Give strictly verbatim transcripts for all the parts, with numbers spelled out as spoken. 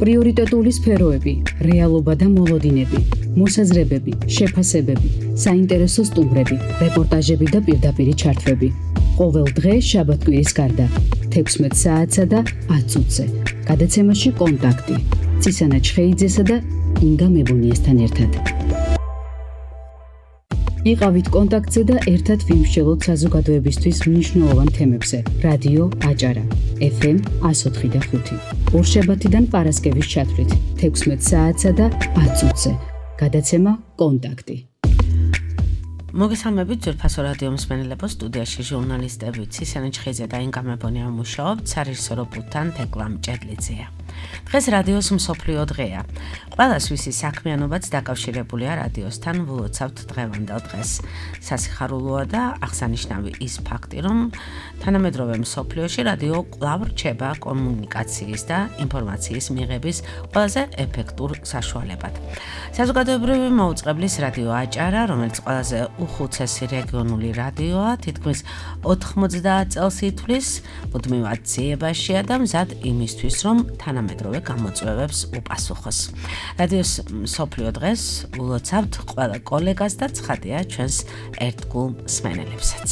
პრიორიტეტული სფეროები, რეალობა და მოლოდინები, მოსაზრებები, შეფასებები, საინტერესო სტუმრები, რეპორტაჟები და პირდაპირი ჩართვები. ყოველ დღე შაბათ-კვირის გარდა, თექვსმეტ საათსა და ათ წუთზე. გადაცემაში კონტაქტი. ცისანა ჩხეიძესა და ინგა მებუნიესთან ერთად. იყავით კონტაქტზე და ერთად ვიმსჯელოთ საზოგადოებისთვის მნიშვნელოვან თემებზე. რადიო აჭარა, ეფ ემ εκατო ოთხი და ხუთი. ორშაბათიდან პარასკევის ჩათვლით, თექვსმეტ საათსა და ათ წუთზე. გადაცემა კონტაქტი. მოგესალმებით ძვირფასო რადიო მსმენელებო, სტუდიაში ჟურნალისტები ცისანა ჩხეიძე და ინგა მებუნია მუშაობთ, სარეჟისორო პულტთან თეკლა მჭედლიძეა. დღეს რადიოს მსოფლიო დღეა. ყველას ვისი საქმიანობაც დაკავშირებულია რადიოსთან, ვლოცავთ დღევანდელ დღეს. სასიხარულოა და აღსანიშნავი ის ფაქტი, რომ თანამედროვე მსოფლიოში რადიო კვლავ რჩება კომუნიკაციის და ინფორმაციის მიღების ყველაზე ეფექტურ საშუალებად. საზოგადოებრივი მაუწყებლის რადიო აჭარა, რომელიც ყველაზე უხუცესი რეგიონული რადიოა, თითქმის ოთხმოცდაათ წელს ითვლის, მუდმივად ძიებაშია და მზად იმისთვის, რომ თანამედროვე გამოწვევებს უპასუხოს. რადიოს მსოფლიო დღეს ულოცავთ ყველა კოლეგას და ცხადია ჩვენს ერთგულ მსმენელებსაც.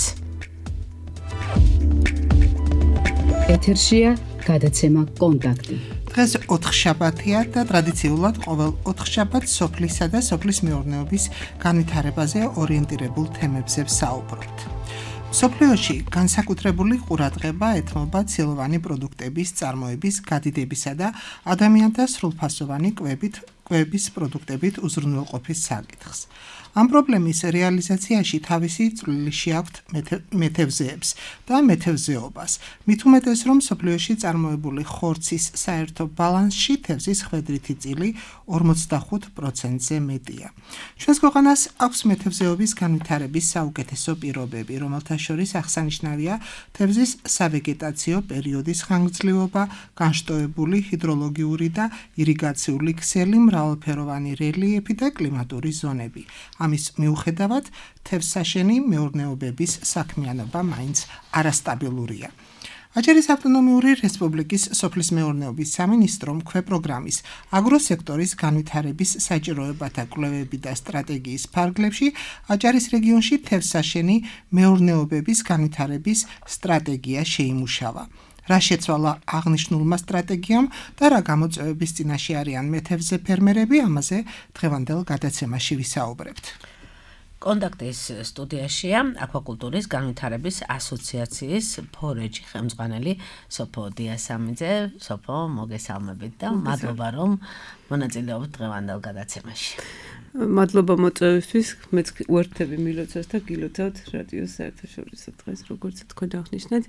ეთერშია გადაცემა კონტაქტი. დღეს ოთხშაბათია და ტრადიციულად ყოველ ოთხშაბათს სოფლისა და სოფლის მეურნეობის განვითარებაზე ორიენტირებულ თემებზე ვსაუბრობთ. მსოფლიოში განსაკუთრებული ყურადღება ეთმობა ცილოვანი პროდუქტების წარმოების, გადიდებისა და ადამიანთა სრულფასოვანი კვებით, კვების პროდუქტებით უზრუნველყოფის საკითხს. ამ პრობლემის რეალიზაციაში თავისი წვლილი შეაქვთ მეთევზეებს და მეთევზეობას. მით უმეტეს, რომ მსოფლიოში წარმოებული ხორცის საერთო ბალანსში თევზის ხვედრითი წილი ორმოცდახუთ პროცენტზე მეტია. ჩვენს ქვეყანას აქვს მეთევზეობის განვითარების საუკეთესო პირობები, რომელთა შორის აღსანიშნავია თევზის სავეგეტაციო პერიოდის ხანგრძლივობა, განშტოებული ჰიდროლოგიური და ირიგაციული ქსელი, მრავალფეროვანი რელიეფი და კლიმატური ზონები. ამის მიუხედავად, თევზსაშენი მეურნეობების საქმიანობა მაინც არასტაბილურია. აჭარის ავტონომიური რესპუბლიკის სოფლის მეურნეობის სამინისტრომ ქვეპროგრამის აგროსექტორის განვითარების საჭიროებათა კვლევები და სტრატეგიის ფარგლებში აჭარის რეგიონში თევზსაშენი მეურნეობების განვითარების სტრატეგია შეიმუშავა. რა შეცვალა აღნიშნულმა სტრატეგიამ და რა გამოწვევების წინაშე არიან მეთევზე ფერმერები, ამაზე დღევანდელ გადაცემაში ვისაუბრებთ. კონტაქტის სტუდიაშია აკვაკულტურის განვითარების ასოციაციის ფორეჯი ხელმძღვანელი სოფო დიასამიძე. სოფო, მოგესალმებით და მადლობა, რომ მონაწილეობთ დღევანდელ გადაცემაში. მადლობა მოწვევისთვის, მეც უერთდები მილოცავს და გილოცავთ რადიოს საერთაშორისო დღეს, როგორც თქვენ აღნიშნეთ.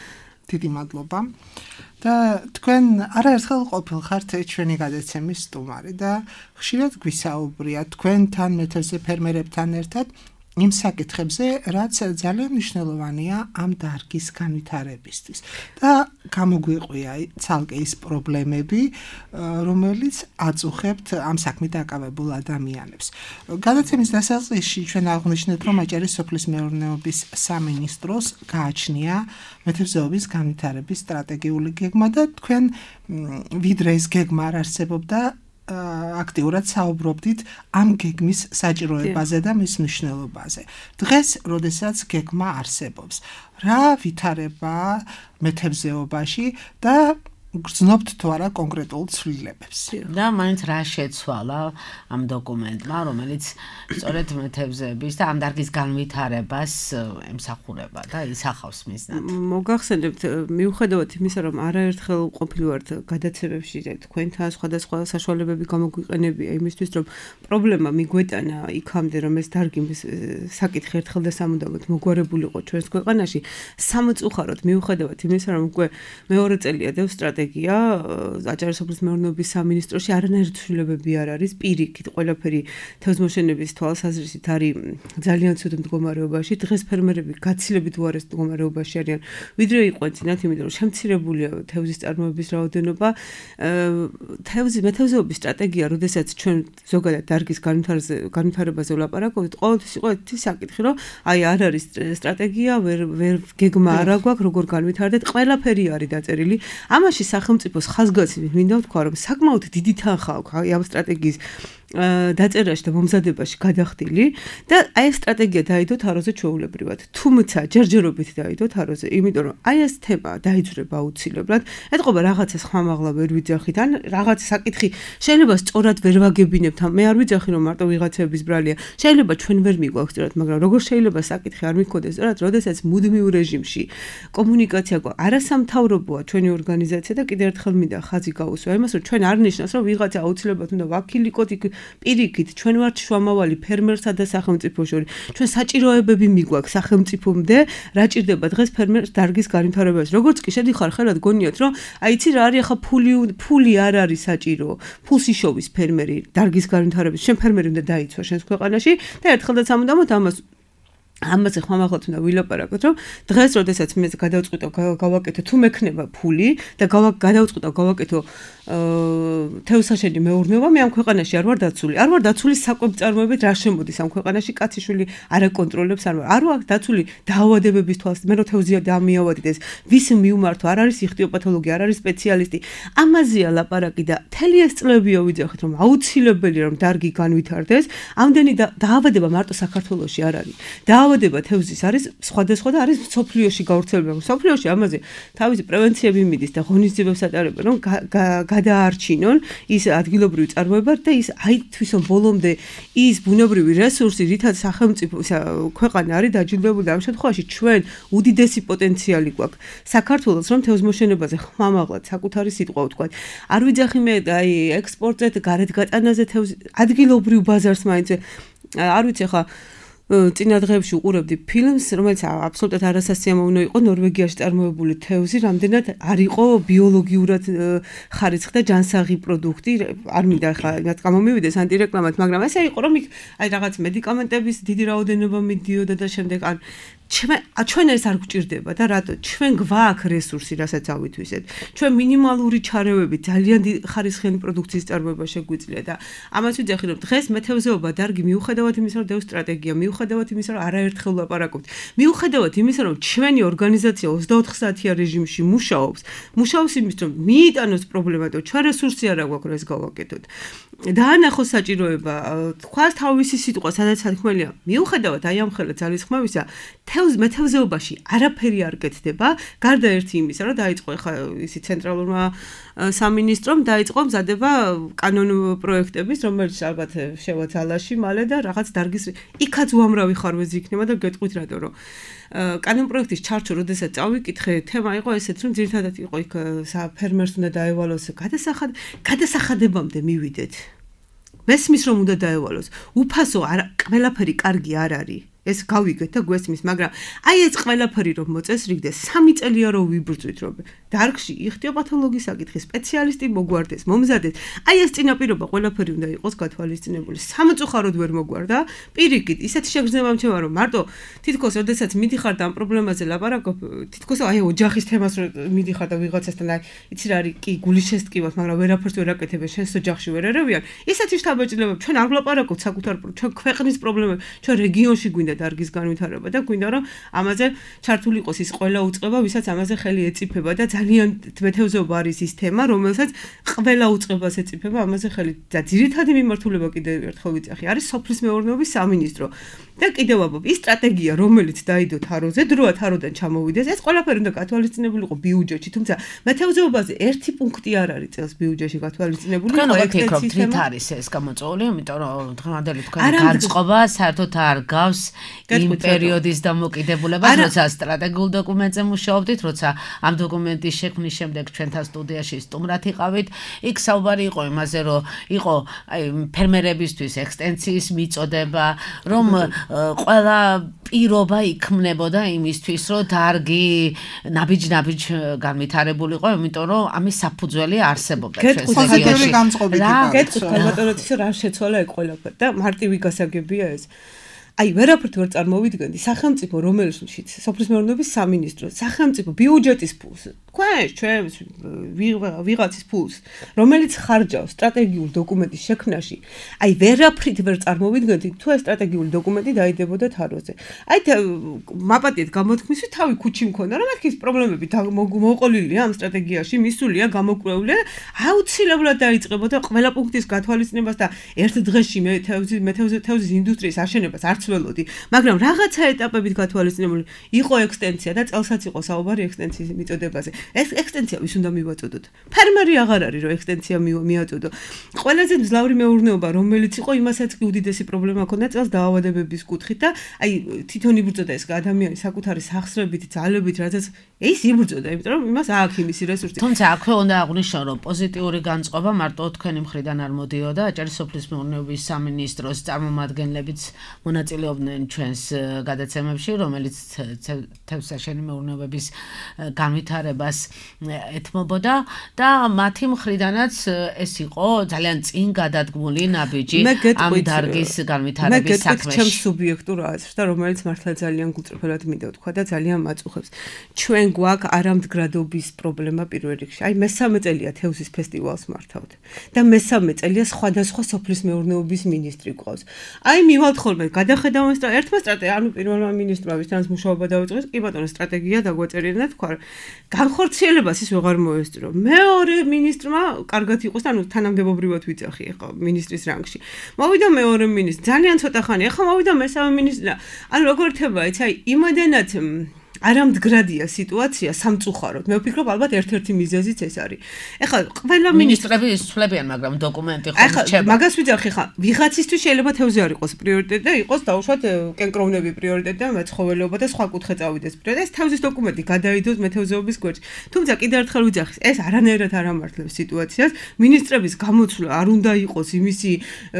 დიდი მადლობა და თქვენ არაერთხელ ყოფილხართ ჩვენი გადაცემის სტუმარი და ხშირად გვისაუბრია თქვენთან მეთევზე ფერმერებთან ერთად იმ საკითხებზე, რაც ძალიან მნიშვნელოვანია ამ დარგის განვითარებისთვის და გამოგვიყვია ცალკე ის პრობლემები, რომელიც აწუხებთ ამ საქმით დაკავებულ ადამიანებს. გადაცემის დასაწყისში ჩვენ აღნიშნეთ, რომ აჭარის სოფლის მეურნეობის სამინისტროს გააჩნია მეთევზეობის განვითარების სტრატეგიული გეგმა და თქვენ ვიდრე ეს გეგმა არ არსებობდა, აქტიურად საუბრობდით ამ გეგმის საჭიროებაზე და მის მნიშვნელობაზე. დღეს, როდესაც გეგმა არსებობს, რა ვითარებაა მეთევზეობაში და გრძნობთ თუ არა კონკრეტულ ცვლილებებს. და მაინც რა შეცვალა ამ დოკუმენტმა, რომელიც სწორედ მეთევზეების და ამ დარგის განვითარებას ემსახურება და ისახავს მიზნად. მოგახსენებთ, მიუხედავად იმისა, რომ არაერთხელ ყოფილვართ გადაცემებში თქვენთან სხვადასხვა საშუალებები გამოგვიყენებია იმისთვის, რომ პრობლემა მიგვეტანა იქამდე, რომ ეს დარგი საკითხი ერთხელ და სამუდამოდ მოგვარებულიყო ჩვენს ქვეყანაში, სამწუხაროდ მიუხედავად იმისა, რომ უკვე მეორე წელია დევს სტრატეგია აჭარის სოფლის მეურნეობის სამინისტროში არანაირი ცვლილებები არ არის, პირიქით ყველაფერი თევზმოშენების თვალსაზრისით არის ძალიან ცუდ მდგომარეობაში. დღეს ფერმერები გაცილებით უარეს მდგომარეობაში არიან, ვიდრე იყვნენ წინათ, იმიტომ რომ შემცირებულია თევზის წარმოების რაოდენობა. თევზი მეთევზეობის სტრატეგია, როდესაც ჩვენ ზოგადად დარგის განვითარებაზე ვლაპარაკობთ, ყოველთვის იყო ერთი საკითხი, რომ აი არ არის სტრატეგია, ვერ ვერ გეგმა არ აქვს, როგორ განვითარდეთ, ყველაფერი არის დაწერილი. ამაში სახელმწიფოს ხაზგასმით მინდა ვთქვა, რომ საკმაოდ დიდი თანხა აქვს ამ სტრატეგიის დაწერაში და მომზადებაში გადახდილი და აი ეს სტრატეგია დაიდო თაროზე ჩვეულებრივად. თუმცა ჯერჯერობით დაიდო თაროზე, იმიტომ რომ აი ეს თემა დაიძვრება აუცილებლად. ეთყობა რაღაცას ხმამაღლა ვერ ვიძახით, ან რაღაც საკითხი შეიძლება სწორად ვერ ვაგებინებთ, მე არ ვიძახი რომ მარტო ვიღაცების ბრალია. შეიძლება ჩვენ ვერ მიგვაქვს სწორად, მაგრამ როგორ შეიძლება საკითხი არ მიქონდეს სწორად, როდესაც მუდმივ რეჟიმში კომუნიკაცია ყო არასამთავრობოა ჩვენი ორგანიზაცია და კიდევ ერთხელ მინდა ხაზი გაუსვა იმას, რომ ჩვენ არ ნიშნავს, რომ ვიღაცა აუცილებლად უნდა ვაქილიკოთ პირიქით ჩვენ ვართ შუამავალი ფერმერსა და სახელმწიფო შორის. ჩვენ საჭიროებები მიგვაქვს სახელმწიფომდე, რა ჭირდება დღეს ფერმერს დარგის განვითარებაში. როგორც კი შედიხარ ხელად გონიათ, რომ აი იცი რა არის ახლა ფული ფული არ არის საჭირო. ფულს იშოვის ფერმერი დარგის განვითარებაში. შენ ფერმერი უნდა დაიცვა შენს ქვეყანაში და ერთხელაც ამუდამოდ ამას ამაზე ხმამაღლად უნდა ვილაპარაკოთ, რომ დღეს როდესაც მე გადავწყვიტო გავაკეთო თუ მექნება ფული და გადავწყვიტო გავაკეთო თევზსაშენი მეურნეობა, მე ამ ქვეყანაში არ ვარ დაცული. არ ვარ დაცული საკვებ წარმოებით რა შემოდის ამ ქვეყანაში, კაციშვილი არ აკონტროლებს, არ ვარ. არ ვარ დაცული დაავადებების თვალსაზრისით, მე რო თევზია დამიავადდეს, ვის მიუმართო, არ არის იხტიოპათოლოგი, არ არის სპეციალისტი. ამაზეა ლაპარაკი და მთელი ეს წლებია ვიძახით, რომ აუცილებელი რომ დარგი განვითარდეს. ამდენი დაავადება მარტო საქართველოში არ არის. დაავადება თევზის არის სხვადასხვა და არის მსოფლიოში გავრცელებული. მსოფლიოში ამაზე თავისი პრევენციები მიდის და ღონისძიებებს ატარებენ, რომ გადაარჩინონ ის ადგილობრივი წარმოება და ის აი თვითონ ბოლომდე ის ბუნებრივი რესურსი, რითაც სახელმწიფო ქვეყანა არის დაჯილდოებული და ამ შემთხვევაში ჩვენ უდიდესი პოტენციალი გვაქვს საქართველოს, რომ თევზმოშენებაზე ხმამაღლად საკუთარი სიტყვა ვთქვათ. არ ვიძახი მე აი ექსპორტზე, გარეთ გატანაზე თევზ ადგილობრივ ბაზარს მაინც არ ვიცი ხა წინა დღეებში უყურებდი ფილმს, რომელიც აბსოლუტურად არასასიამოვნო იყო, ნორვეგიაში წარმოებული თევზი, რამდენად არ იყო ბიოლოგიურად ხარისხი და ჯანსაღი პროდუქტი, არ მინდა ხა რაც გამომივიდეს ანტირეკლამად, მაგრამ ესე იყო, რომ აი რაღაც მედიკამენტების დიდი რაოდენობა მიდიოდა და შემდეგ ან ჩვენ ჩვენ ეს არ გვჭირდება და რატო ჩვენ გვაქვს რესურსი, რასაც ავითვისეთ. ჩვენ მინიმალური ჩარევებით ძალიან ხარისხიანი პროდუქციის წარმოება შეგვიძლია და ამას ვიძახი, რომ დღეს მეთევზეობა დარგი მიუხედავად იმისა, რომ დევს სტრატეგია, მიუხედავად იმისა, რომ არაერთხელ ვლაპარაკობთ, მიუხედავად იმისა, რომ ჩვენი ორგანიზაცია ოცდაოთხ საათიან რეჟიმში მუშაობს, მუშაობს იმის, რომ მიიტანოს პრობლემა და ჩვენ რესურსი არ აქვს, რომ ეს გავაკეთოთ. დაანახოს საჭიროება, თქვას თავისი სიტყვა, სადაც თქმელია, მიუხედავად აი ამ ხელა ძალისხმევისა, მეთევზეობაში არაფერი არ კეთდება, გარდა ერთი იმისა, რომ დაიწყო ხა ისი ცენტრალურმა სამინისტრომ დაიწყო მზადება კანონ პროექტების, რომელიც ალბათ შევაცალაში მალე და რაღაც დარგის იქაც უამრავი ხარვეზი იქნება და გეტყვით რატო რომ კანონ პროექტის ჩარჩო, როდესაც წავიკითხე, თემა იყო ესეც, რომ ძირითადად იყო იქ საფერმერს უნდა დაევალოს გადასახად, გადასახადებამდე მივიდეთ. მესმის რომ უნდა დაევალოს. უფასო არ ყველაფერი კარგი არ არის. ეს გავიგეთ და გვესმის, მაგრამ აი ეს ყველაფერი რომ მოწესრიგდეს, სამი წელია რომ ვიბრძვით, რომ დარგში იხტიოპათოლოგიის საკითხის სპეციალისტი მოგვარდეს, მომზადდეს. აი ეს წინაპირობა ყველაფერი უნდა იყოს გათვალისწინებული. სამწუხაროდ ვერ მოგვარდა. პირიქით, ისეთი შეგრძნება მჩნევა, რომ მარტო თითქოს როდესაც მიდიხარ და ამ პრობლემაზე ლაპარაკობ, თითქოს აი ოჯახის თემას რომ მიდიხარ და ვიღაცასთან აი იცი რა არის, კი გული შესტკივათ, მაგრამ ვერაფერს ვერ აკეთებენ, შენს ოჯახში ვერ ერევიან. ისეთი შთაბეჭდილება, ჩვენ არ ვლაპარაკობთ საკუთარ ჩვენ ქვეყნის პრობლემებს, ჩვენ რეგიონში გვინდა დარგის განვითარება და გვინდა რომ ამაზე ჩართული იყოს ის ყველა უწყება, ვისაც ამაზე ხელი ეწიფება და ძალიან მეთევზეობა არის ის თემა, რომელსაც ყველა უწყებას ეწიფება ამაზე ხელი. და ძირითადი მიმართულება კიდევ ერთხელ ვიძახი, არის სოფლის მეურნეობის სამინისტრო. და კიდევ აბობ, ის სტრატეგია, რომელიც დაიდო თაროზე, დროა თაროდან ჩამოვიდეს, ეს ყველაფერი უნდა გათვალისწინებული იყო ბიუჯეტში, თუმცა მეთევზეობაზე ერთი პუნქტი არ არის წელს ბიუჯეტში გათვალისწინებული. თქვენ ვფიქრობთ, თვით არის ეს გამოწვეული, იმიტომ რომ დღევანდელი თქვენი განწყობა საერთოდ არ გავს იმ პერიოდის დამოკიდებულებას, როცა სტრატეგიულ დოკუმენტზე მუშაობდით, როცა ამ დოკუმენტის შექმნის შემდეგ ჩვენთან სტუდიაში სტუმრად იყავით, იქ საუბარი იყო იმაზე, რომ იყო აი ფერმერებისთვის ექსტენსიის მიწოდება, რომ ყველა პირობა იქმნებოდა იმისთვის, რომ დარგი ნაბიჯ-ნაბიჯ განვითარებულიყო, იმიტომ რომ ამის საფუძველი არსებობდა ჩვენს რეგიონში. რა გეტყვით, ბატონო, რა შეცვალა ეგ ყველაფერი და მარტივი გასაგებია ეს. აი ვერაფრით ვერ წარმოვიდგენდი სახელმწიფო რომელშიც სოფლის მეურნეობის სამინისტრო სახელმწიფო ბიუჯეტის ფულს თქვენ ჩვენს ვიღაცის ფულს რომელიც ხარჯავს სტრატეგიულ დოკუმენტის შექმნაში აი ვერაფრით ვერ წარმოვიდგენდი თუ ეს სტრატეგიული დოკუმენტი დაიდებოდა თაროზე აი მაპატიეთ გამოთქმისით თავი ქუჩი მქონდა რომ მათქის პრობლემები მოყოლილია ამ სტრატეგიაში მისულია გამოკვლეული აუცილებლად დაიწყებოდა ყველა პუნქტის გათვალისწინებას და ერთ დღეში მეთევზეთის ინდუსტრიის აშენებას არც ველოდი მაგრამ რაღაცა ეტაპებით გათვალისწინებული იყო ექსტენსია და წელსაც იყო საუბარი ექსტენსიის მიწოდებაზე ეს ექსტენსია ვის უნდა მივაწოდოთ ფერმერი აღარ არის რომ ექსტენსია მიაწოდო ყველაზე მძლავრი მეურნეობა რომელიც იყო იმასაც კი უდიდესი პრობლემა ჰქონდა წელს დაავადებების კუთხით და აი თვითონ იბრძოდა ეს ადამიანი საკუთარი სახსრებით ძალებით რადგან ეს იბრძოდა იმიტომ რომ იმას აქვს იმისი რესურსი თუმცა აქვე უნდა აღვნიშნო რომ პოზიტიური განწყობა მარტო თქვენი მხრიდან არ მოდიოდა აჭარის სოფლის მეურნეობის სამინისტროს წარმომადგენლებიც მონაწილეობდნენ ჩვენს გადაცემებში რომელიც თევზსაშენი მეურნეობების განვითარებას ეთმობოდა და მათი მხრიდანაც ეს იყო ძალიან წინ გადადგმული ნაბიჯი ამ დარგის განვითარების საქმეში. მე ჩემს სუბიექტურ აზრს და რომელიც მართლა ძალიან გულწრფელად მინდა ვთქვა და ძალიან მაწუხებს. ჩვენ გვაქვს არამდგრადობის პრობლემა პირველ რიგში. აი მესამე წელია თევზის ფესტივალს მართავთ და მესამე წელია სხვადასხვა სოფლის მეურნეობის მინისტრი ყავს. აი მივალთ ხოლმე გადახედავენ ერთმა სტრატეგია ანუ პირველმა მინისტრმა ვისთანაც მუშაობა დაიწყეს კი ბატონო სტრატეგია დაგვაწერინა და თქვა განხორციელებას ის ვეღარ მოესწრო. მეორე მინისტრმა კარგად იყოს ანუ თანამდებობრივად ვიძახი ახლა მინისტრის რანგში. მოვიდა მეორე მინისტრი ძალიან ცოტა ხანი ახლა მოვიდა მესამე მინისტრი და ანუ როგორ ხდება იცი აი იმადანაც არამდგრადია სიტუაცია სამწუხაროდ. მე ვფიქრობ ალბათ ერთ-ერთი მიზეზიც ეს არის. ეხლა ყველა მინისტრები ისწვლებიან, მაგრამ დოკუმენტი ხომ რჩება. მაგას ვიძახი ხა, ვიღაცისთვის შეიძლება თევზი არ იყოს პრიორიტეტი და იყოს დაუშვათ კენკროვნები პრიორიტეტი და მეცხოველეობა და სხვა კუთხე წავიდეს პრიორიტეტი. ეს თევზის დოკუმენტი გადაიდოს მეთევზეობის გვერდში. თუმცა კიდევ ერთხელ ვიძახი, ეს არანაირად არ ამართლებს სიტუაციას. მინისტრების გამოცვლა არ უნდა იყოს იმისი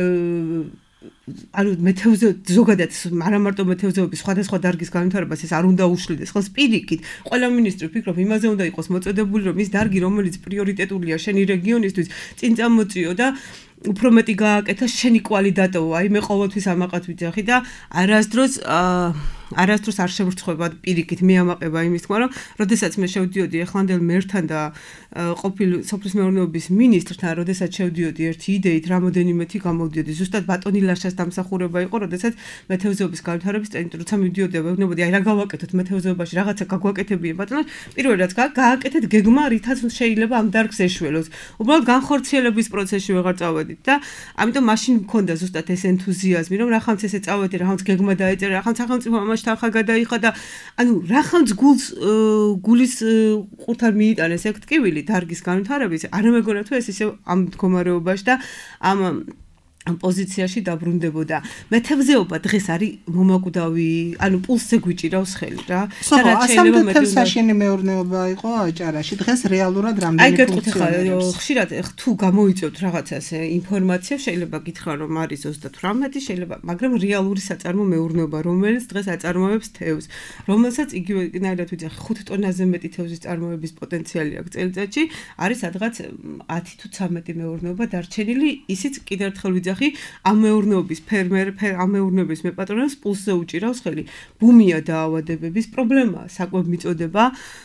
ანუ მეთევზე ზოგადად არა მარტო მეთევზეობის სხვადასხვა დარგის განვითარებას ეს არ უნდა უშლიდეს ხოლმე პირიქით ყველა მინისტრი ვფიქრობ იმაზე უნდა იყოს მოწოდებული რომ ის დარგი რომელიც პრიორიტეტულია შენი რეგიონისთვის წინ წამოწიო და უფრო მეტი გააკეთა შენი კვალი დატოვა აი მე ყოველთვის ამაყად ვიძახი და არასდროს არასდროს არ შევრცხვება პირიქით მე ამაყება იმის თქმა რომ როდესაც მე შევდიოდი ახლანდელ მერთან და ყოფილ სოფლის მეურნეობის მინისტრთან როდესაც შევდიოდი ერთი იდეით რამოდენიმე თი გამოვდიოდი ზუსტად ბატონი ლაშას დამსახურება იყო როდესაც მეთევზეობის განვითარების ცენტრი როცა მივდიოდი ვეუბნებოდი აი რა გავაკეთოთ მეთევზეობაში რაღაცა გაგვაკეთებია ბატონო პირველ რაც გააკეთეთ გეგმა რითაც შეიძლება ამ დარგს ეშველოს უბრალოდ განხორციელების პროცესში ვეღარ წავედით და ამიტომ მაშინ მქონდა ზუსტად ეს ენთუზიაზმი რომ რახანც ესე წავედი რახანც გეგმა დაეწერა რახანც სახელმწიფო თანხა გადაიხა და ანუ რახანც გულს გულის ყურთან მიიტანეს ეგ ტკივილი დარგის განვითარების არ მეგონა თუ ეს ისე ამ მდგომარეობაში და ამ პოზიციაში დაბრუნდებოდა. მეთევზეობა დღეს არის მომაკვდავი, ანუ პულსზე გვიჭირავს ხელი რა. და შეიძლება მეთევზეშენი მეურნეობა იყო აჭარაში. დღეს რეალურად რამდენი ფუნქციონირებს. აი, ხშირად თუ გამოიწევთ რაღაცას ინფორმაცია, შეიძლება გითხრა რომ არის ოცდათვრამეტი, შეიძლება, მაგრამ რეალური საწარმო მეურნეობა, რომელიც დღეს აწარმოებს თევზს, რომელსაც იგივენაირად ვიძახი ხუთ ტონაზე მეტი თევზის წარმოების პოტენციალი აქვს წელიწადში, არის სადღაც ათი თუ ცხრამეტი მეურნეობა დარჩენილი, ისიც კიდევ ერთხელ ვიძახი ამ მეურნეობის ფერმერ ამ მეურნეობის მეპატრონებს პულსზე უჭირავს ხელი. ბუმია დაავადებების პრობლემა, საკვებ მიწოდება,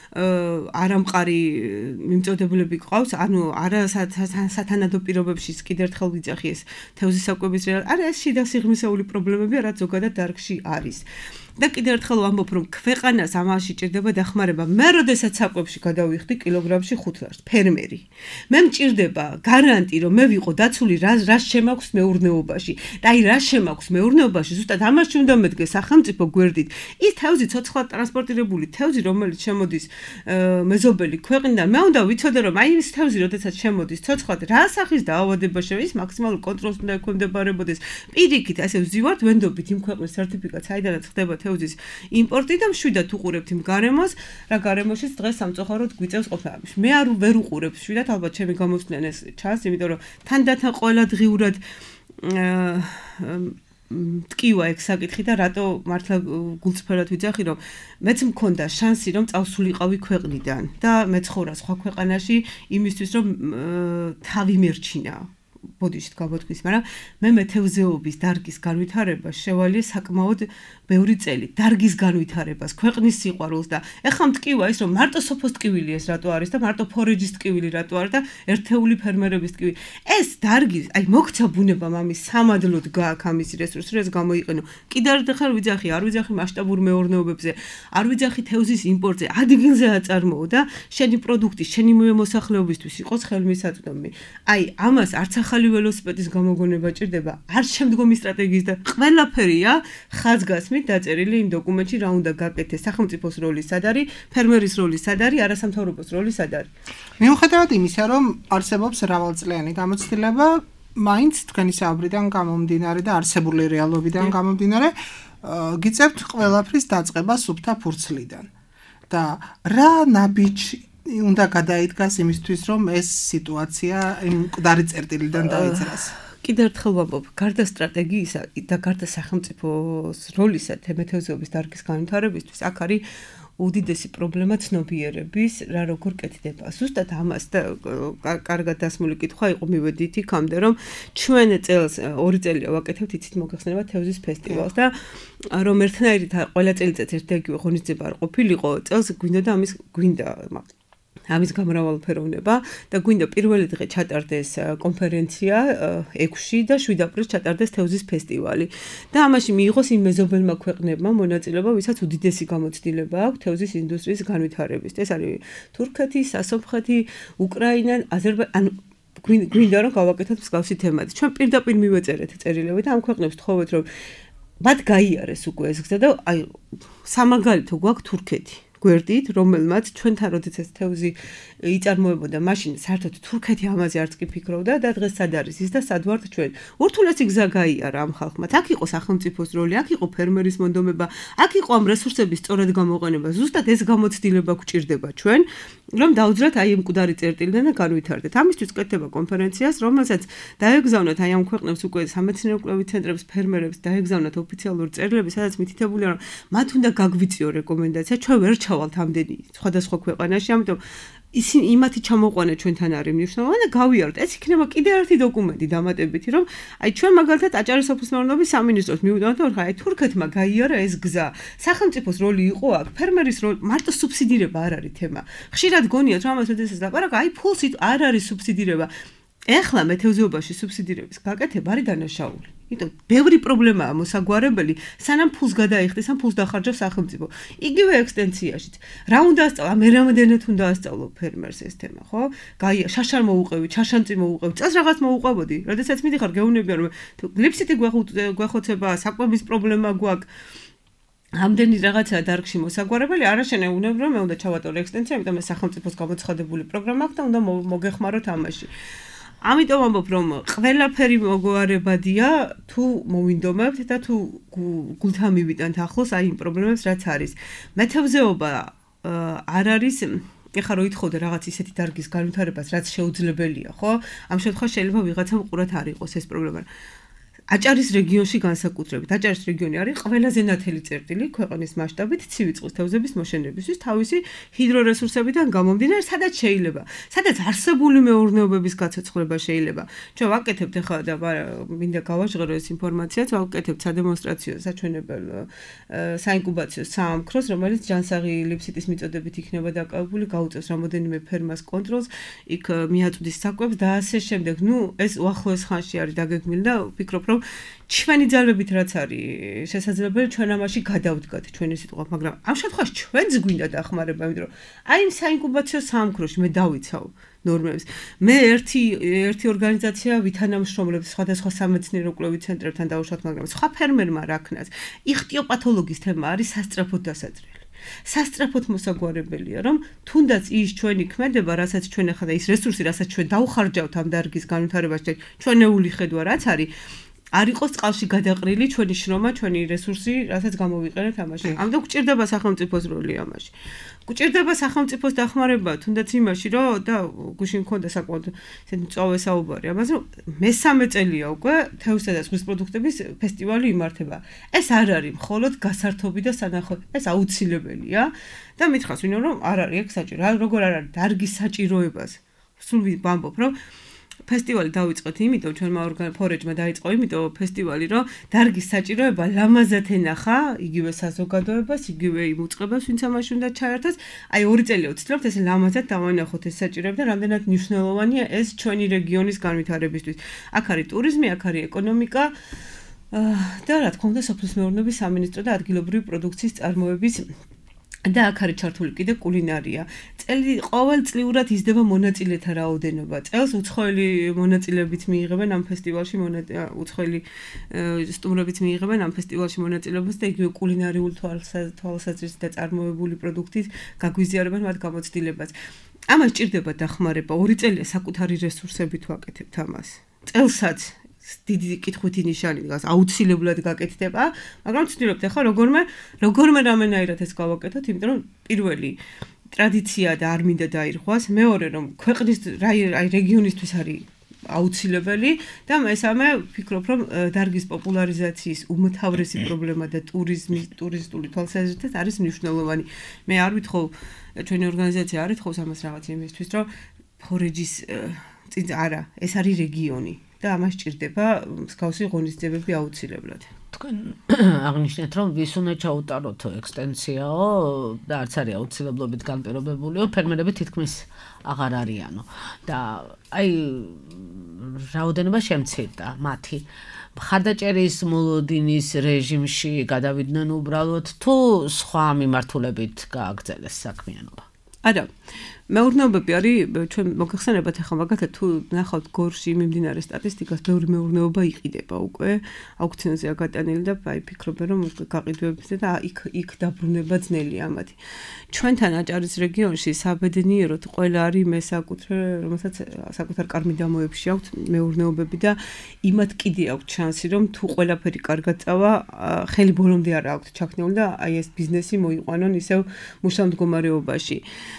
არამყარი მიმწოდებლები ყავს, ანუ არა სათანადო პირობებში კიდევ ერთხელ ვიძახი ეს თევზის საკვების რეალ, არა ეს შიდა სიღრმისეული პრობლემები, რაც ზოგადად დარგში არის. და კიდევ ერთხელ ვამბობ რომ ქვეყანას ამაში ჭირდება დახმარება. მე როდესაც საკვებში გადავიხდი კილოგრამში ხუთ ლარს ფერმერი. მე მჭირდება გარანტი რომ მე ვიყო დაცული რა რა შემაქვს მეურნეობაში. და აი რა შემაქვს მეურნეობაში ზუსტად ამაში უნდა მედგე სახელმწიფო გვერდით. ის თევზი ცოცხლად ტრანსპორტირებული თევზი რომელიც შემოდის მეზობელი ქვეყნიდან მე უნდა ვიცოდე რომ აი ეს თევზი როდესაც შემოდის ცოცხლად რა სახის დაავადება შევის მაქსიმალურ კონტროლს უნდა ექვემდებარებოდეს. პირიქით ასე ვზივართ ვენდობით იმ ქვეყნის სერტიფიკატს აიდანაც ხდება თევზის იმპორტი და მშვიდად უყურებთ იმ გარემოს, რა გარემოშიც დღეს სამწუხაროდ გვიწევს ყოფნა. მე არ ვერ უყურებ მშვიდად, ალბათ ჩემი გამოცვლიდან ეს ჩანს, იმიტომ რომ თანდათან ყველა დღიურად ტკივა ეგ საკითხი და რატო მართლა გულწრფელად ვიძახი რომ მეც მქონდა შანსი რომ წავსულიყავი ქვეყნიდან და მეცხოვრა სხვა ქვეყანაში იმისთვის რომ თავი მერჩინა ბოდიშით გამოთქვის, მაგრამ მე მეთევზეობის დარგის განვითარება შევალია საკმაოდ ბევრი წელი. დარგის განვითარებას, ქვეყნის სიყვარულს და ეხლა მტკივა ის, რომ მარტო სოფოს ტკივილი ეს რატო არის და მარტო ფორეჯის ტკივილი რატო არის და ერთეული ფერმერების ტკივილი. ეს დარგი, აი მოქცა ბუნებამ ამის სამადლოდ გააქვს ამისი რესურსი, ეს გამოიყენო. კიდევ ერთხელ ვიძახი, არ ვიძახი მასშტაბურ მეურნეობებზე, არ ვიძახი თევზის იმპორტზე, ადგილზე აწარმოო და შენი პროდუქტი, შენი მოსახლეობისთვის იყოს ხელმისაწვდომი. აი, ამას არც ახალი ველოსიპედის გამოგონება ჭირდება, არც შემდგომი სტრატეგიის და ყველაფერია ხაზგასმით დაწერილი იმ დოკუმენტში, რა უნდა გაკეთდეს, სახელმწიფოს როლი სად არის, ფერმერის როლი სად არის, არასამთავრობოს როლი სად არის. მიუხედავად იმისა, რომ არსებობს მრავალწლიანი გამოცდილება, მაინც თქვენი საუბრიდან გამომდინარე და არსებული რეალობიდან გამომდინარე, გიწევთ ყველაფრის დაწყება სუფთა ფურცლიდან. და რა ნაბიჯი უნდა გადაიდგას იმისთვის, რომ ეს სიტუაცია იმ მკვდარი წერტილიდან დაიძრას. კიდევ ერთხელ ვამბობ, გარდა სტრატეგიისა და გარდა სახელმწიფოს როლისა თემეთევზეობის დარგის განვითარებისთვის, აქ არის უდიდესი პრობლემა ცნობიერების, რა როგორ კეთდება. ზუსტად ამას და კარგად დასმული კითხვა იყო მივედით იქამდე, რომ ჩვენ წელს ორი წელია ვაკეთებთ იცით მოგეხსენება თევზის ფესტივალს და რომ ერთნაირად ყველა წელიწად ერთ-ერთი ღონისძიება არ ყოფილიყო, წელს გვინდა და ამის გვინდა ამის გამრავალფეროვნება და გვინდა პირველი დღე ჩატარდეს კონფერენცია ექვსში და შვიდ აპრილს ჩატარდეს თევზის ფესტივალი და ამაში მიიღოს იმ მეზობელმა ქვეყნებმა მონაწილეობა, ვისაც უდიდესი გამოცდილება აქვს თევზის ინდუსტრიის განვითარების. ეს არის თურქეთი, სასოფხეთი, უკრაინა, აზერბაიჯანი, გვინდა რომ გავაკეთოთ მსგავსი თემატი. ჩვენ პირდაპირ მივეწერეთ წერილები და ამ ქვეყნებს თხოვეთ, რომ მათ გაიარეს უკვე ეს გზა და აი სამაგალითო გვაქვს თურქეთი. გვერდით, რომელმაც ჩვენთან როდესაც თევზი იწარმოებოდა, მაშინ საერთოდ თურქეთი ამაზე არც კი ფიქრობდა და დღეს სად არის ის და სად ვართ ჩვენ. ურთულესი გზა გაიარა ამ ხალხმა. აქ იყო სახელმწიფოს როლი, აქ იყო ფერმერის მონდომება, აქ იყო ამ რესურსების სწორად გამოყენება. ზუსტად ეს გამოცდილება გვჭირდება ჩვენ, რომ დაუძრათ აი ამ მკვდარი წერტილიდან და განვითარდეთ. ამისთვის კეთდება კონფერენციას, რომელსაც დაეგზავნათ აი ამ ქვეყნებს უკვე სამეცნიერო კვლევით ცენტრებს, ფერმერებს, დაეგზავნათ ოფიციალური წერილები, სადაც მითითებულია, რომ მათ უნდა გაგვიწიო რეკომენდაცია, ჩვენ ვერ ჩავალთ ამდენი სხვადასხვა ქვეყანაში, ამიტომ ისინი იმათი ჩამოყვანა ჩვენთან არის მნიშვნელოვანი და გავიაროთ. ეს იქნება კიდევ ერთი დოკუმენტი დამატებითი, რომ აი ჩვენ მაგალითად აჭარის სოფლის მეურნეობის სამინისტროს მივიდოდეთ, რომ აი თურქეთმა გაიარა ეს გზა. სახელმწიფოს როლი იყო აქ, ფერმერის როლი, მარტო სუბსიდირება არ არის თემა. ხშირად გონიათ, რომ ამას როდესაც ლაპარაკობ, აი ფულს არ არის სუბსიდირება. ეხლა მეთევზეობაში სუბსიდირების გაკეთება არის დანაშაული. იმიტომ ბევრი პრობლემაა მოსაგვარებელი, სანამ ფულს გადაიხდის, ან ფულს დახარჯავს სახელმწიფო. იგივე ექსტენციაშიც. რა უნდა ასწავლო? მე რამდენად უნდა ასწავლო ფერმერს ეს თემა, ხო? გაია, შაშარ მოუყევი, ჩაშანწი მოუყევი, წელს რაღაც მოუყვებოდი. როდესაც მიდიხარ გეუბნებიან, რომ გლიფციტი გვეხოცება, საკვების პრობლემა გვაქვს. ამდენი რაღაცა დარგში მოსაგვარებელი, არაშენე უნებ რომ მე უნდა ჩავატარო ექსტენცია, იმიტომ ეს სახელმწიფოს გამოცხადებული პროგრამა აქვს და უნდა მოგეხმაროთ ამაში. ამიტომ ამბობ, რომ ყველაფერი მოგვარებადია, თუ მოვინდომებთ და თუ გულთან მივიტანთ ახლოს აი იმ პრობლემებს, რაც არის. მეთევზეობა არ არის ეხლა რო ითხოვდა რაღაც ისეთი დარგის განვითარებას, რაც შეუძლებელია, ხო? ამ შემთხვევაში შეიძლება ვიღაცამ ყურად არ იყოს ეს პრობლემა. აჭარის რეგიონში განსაკუთრებით. აჭარის რეგიონი არის ყველაზე ნათელი წერტილი ქვეყნის მასშტაბით ცივი წყლის თევზების მოშენებისთვის თავისი ჰიდრორესურსებიდან გამომდინარე, სადაც შეიძლება, სადაც არსებული მეურნეობების გაცოცხლება შეიძლება. ჩვენ ვაკეთებთ ახლა და მინდა გავაჟღერო ეს ინფორმაციაც, ვაკეთებთ სადემონსტრაციო საჩვენებელ საინკუბაციო საამქროს, რომელიც ჯანსაღი ლიფციტის მიწოდებით იქნება დაკავებული, გაუწევს რამოდენიმე ფერმას კონტროლს, იქ მიაწვდის საკვებს და ასე შემდეგ. ნუ ეს უახლოეს ხანში არის დაგეგმილი და ვფიქრობ, რომ ჩვენი ძალებით რაც არის შესაძლებელი ჩვენ ამაში გადავდგათ ჩვენი სიტყვა, მაგრამ ამ შემთხვევაში ჩვენც გვინდა დახმარება, იმიტომ რომ აი იმ საინკუბაციო საამქროში მე დავიცავ ნორმებს. მე ერთი ერთი ორგანიზაცია ვითანამშრომლებს სხვადასხვა სამეცნიერო კვლევით ცენტრებთან დაუშვათ, მაგრამ სხვა ფერმერმა რაქნას იხტიოპათოლოგიის თემა არის სასწრაფოდ დასაძრელი. სასწრაფოდ მოსაგვარებელია, რომ თუნდაც ის ჩვენი ქმედება, რასაც ჩვენ ახლა და ის რესურსი, რასაც ჩვენ დავხარჯავთ ამ დარგის განვითარებაში, ჩვენეული ხედვა რაც არის, არ იყოს წყალში გადაყრილი ჩვენი შრომა, ჩვენი რესურსი, რასაც გამოვიყენეთ ამაში. ამიტომ გვჭირდება სახელმწიფოს როლი ამაში. გვჭირდება სახელმწიფოს დახმარება, თუნდაც იმაში, რომ და გუშინ მქონდა საკმაოდ ესეთი მწვავე საუბარი. ამაზე მესამე წელია უკვე თევზსა და ზღვის პროდუქტების ფესტივალი იმართება. ეს არ არის მხოლოდ გასართობი და სანახო, ეს აუცილებელია და მითხრას ვინმე რომ არ არის ეგ საჭირო. როგორ არ არის დარგის საჭიროებას. სულ ვამბობ, რომ ფესტივალი დავიწყეთ იმიტომ ჩვენმა ფორეჯმა დაიწყო იმიტომ ფესტივალი რომ დარგის საჭიროება ლამაზად ენახა იგივე საზოგადოებას იგივე იმ უწყებას ვინც ამაში უნდა ჩაერთოს აი ორი წელი ვცდილობთ ეს ლამაზად დავანახოთ ეს საჭიროება და რამდენად მნიშვნელოვანია ეს ჩვენი რეგიონის განვითარებისთვის აქ არის ტურიზმი აქ არის ეკონომიკა და რა თქმა უნდა სოფლის მეურნეობის სამინისტრო და ადგილობრივი პროდუქციის წარმოების და აქ არის ჩართული კიდე კულინარია. წელი ყოველწლიურად იზრდება მონაწილეთა რაოდენობა. წელს უცხოელი მონაწილეებით მიიღებენ ამ ფესტივალში უცხოელი სტუმრებით მიიღებენ ამ ფესტივალში მონაწილეობას და იგივე კულინარიულ თვალსაზრისით და წარმოებული პროდუქტით გაგვიზიარებენ მათ გამოცდილებას. ამას ჭირდება დახმარება. ორი წელია საკუთარი რესურსებით ვაკეთებთ ამას. წელსაც დიდი კითხვითი ნიშანი დგას აუცილებლად გაკეთდება, მაგრამ ვცდილობთ ახლა როგორმე როგორმე რამენაირად ეს გავაკეთოთ, იმიტომ რომ პირველი ტრადიცია და არ მინდა დაირღვას, მეორე რომ ქვეყნის აი რეგიონისთვის არის აუცილებელი და მესამე ვფიქრობ რომ დარგის პოპულარიზაციის უმთავრესი პრობლემა და ტურიზმის ტურისტული თვალსაზრისით არის მნიშვნელოვანი. მე არ ვითხოვ ჩვენი ორგანიზაცია არ ითხოვს ამას რაღაც იმისთვის რომ ფორეჯის წინ არა, ეს არის რეგიონი. და ამას ჭირდება მსგავსი ღონისძიებები აუცილებლად. თქვენ აღნიშნეთ რომ ვის უნდა ჩაუტაროთ ექსტენსიაო და არც არის აუცილებლობით განპირობებულიო ფერმერები თითქმის აღარ არიანო და აი რაოდენობა შემცირდა მათი მხარდაჭერის მოლოდინის რეჟიმში გადავიდნენ უბრალოდ თუ სხვა მიმართულებით გააგრძელეს საქმიანობა. არა მეურნეობები არის ჩვენ მოგეხსენებათ ახლა მაგათაც თუ ნახავთ გორში მიმდინარე სტატისტიკას ბევრი მეურნეობა იყიდება უკვე აუქციონზეა გატანილი და აი ფიქრობენ რომ გაყიდვებზე და იქ იქ დაბრუნება ძნელია მათი ჩვენთან აჭარის რეგიონში საბედნიეროდ ყველა არის მესაკუთრე რომელსაც საკუთარ კარმიდამოებში აქვს მეურნეობები და იმათ კიდე აქვს შანსი რომ თუ ყველაფერი კარგად წავა ხელი ბოლომდე არ აქვს ჩაქნეული და აი ეს ბიზნესი მოიყვანონ ისევ მუშა მდგომარეობაში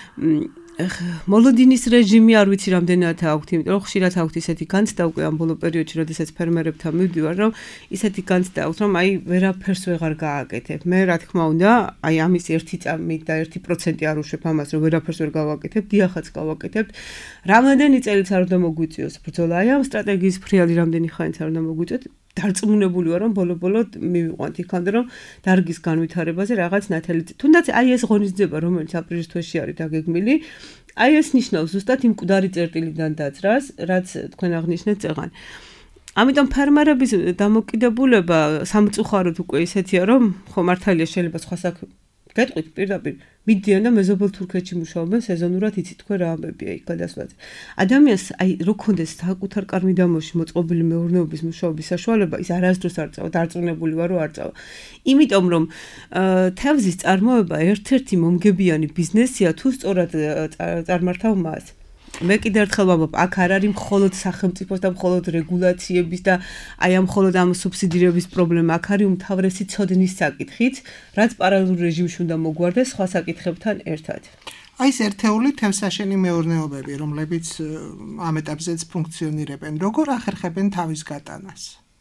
მოლოდინის რეჟიმი არ ვიცი რამდენად აქვს, იმიტომ რომ ხშირად აქვს ისეთი განცდა უკვე ამ ბოლო პერიოდში, როდესაც ფერმერებთან მივდივარ, რომ ისეთი განცდა აქვს, რომ აი ვერაფერს ვეღარ გააკეთებ. მე რა თქმა უნდა, აი ამის ერთი წამი და ერთი პროცენტი არ უშვებ ამას, რომ ვერაფერს ვერ გავაკეთებ, დიახაც გავაკეთებ. რამდენი წელიც არ უნდა მოგვიწიოს ბრძოლა აი ამ სტრატეგიის ფრიალი რამდენი ხანიც არ უნდა მოგვიწიოთ. დარწმუნებული ვარ რომ ბოლო-ბოლო მივიყვანთ იქამდე რომ დარგის განვითარებაზე რაღაც ნათელი თუნდაც აი ეს ღონისძიება რომელიც აპრილის თვეში არის დაგეგმილი აი ეს ნიშნავს ზუსტად იმ მკვდარი წერტილიდან დაძრას რაც თქვენ აღნიშნეთ წეღან ამიტომ ფერმერების დამოკიდებულება სამწუხაროდ უკვე ისეთია რომ ხო მართალია შეიძლება სხვა საქმე გეტყვით პირდაპირ მიდიან და მეზობელ თურქეთში მუშაობენ სეზონურად იცით თქვენ რა ამბებია იქ გადასვლაზე ადამიანს აი რო კონდეს საკუთარ კარმიდამოში მოწყობილი მეურნეობის მუშაობის საშუალება ის არასდროს არ წავა დარწმუნებული ვარ რომ არ წავა იმიტომ რომ თევზის წარმოება ერთ-ერთი მომგებიანი ბიზნესია თუ სწორად წარმართავ მას მე კიდევ ერთხელ ვამბობ, აქ არ არის მხოლოდ სახელმწიფოს და მხოლოდ რეგულაციების და აი ამ მხოლოდ ამ სუბსიდირების პრობლემა, აქ არის უმთავრესი ცოდნის საკითხიც, რაც პარალელურ რეჟიმში უნდა მოგვარდეს სხვა საკითხებთან ერთად. აი ეს ერთეული თევზსაშენი მეურნეობები, რომლებიც ამ ეტაპზეც ფუნქციონირებენ, როგორ ახერხებენ თავის გატანას?